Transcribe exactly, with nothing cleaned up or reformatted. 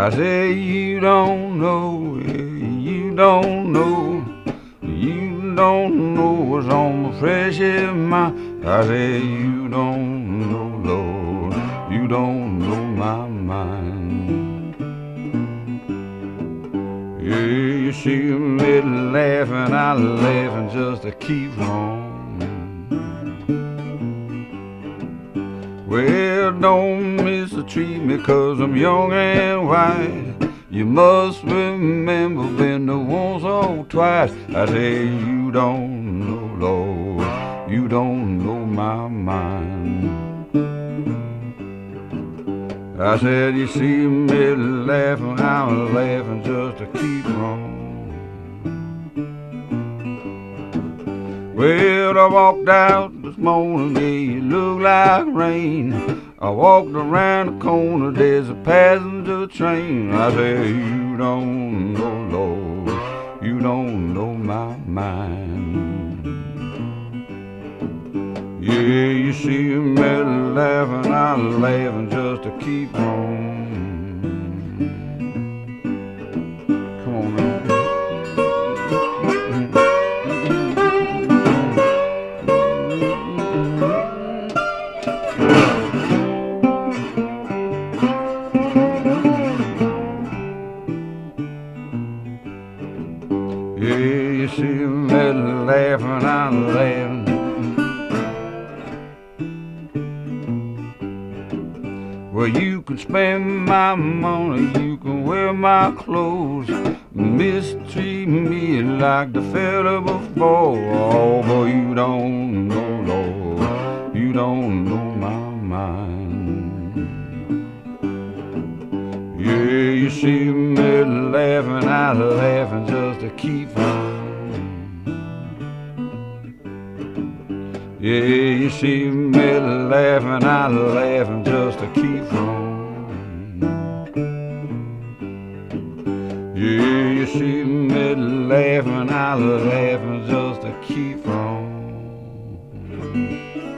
I say you don't know, you don't know, you don't know what's on my precious mind. I say you don't know, Lord, you don't know my mind. Yeah, you see me laughing, I laughing just to keep on. Well, don't mistreat me 'cause I'm young and white. You must remember been the once or twice. I say you don't know, Lord, you don't know my mind. I said you see me laughing, I'm laughing just to keep on. Well, I walked out this morning, it looked like rain. I walked around the corner, there's a passenger train. I said, you don't know, Lord, you don't know my mind. Yeah, you see me laughing, I'm laughing just to keep on. Come on, man. Yeah, you see me laughing, I'm laughing. Well, you can spend my money, you can wear my clothes, mistreat me like the fella before. Oh, but you don't know, Lord, you don't know my mind. Yeah, you see me laughing, I'm laughing just to keep on. Yeah, you see me laughing, I'm laughing just to keep on. Yeah, you see me laughing, I'm laughing just to keep on.